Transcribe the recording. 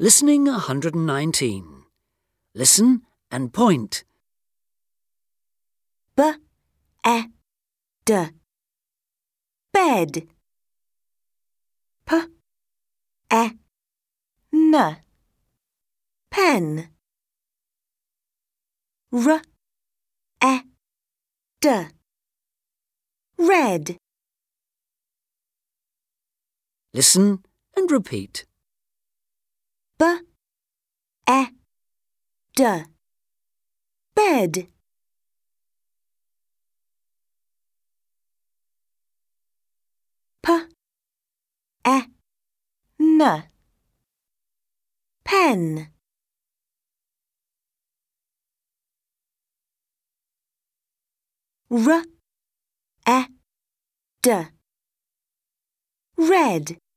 Listening 119. Listen and point. B-E-D. Bed. P-E-N. Pen. R-E-D. Red. Listen and repeat. B-E-D. Bed. P-E-N. Pen. R-E-D. Red.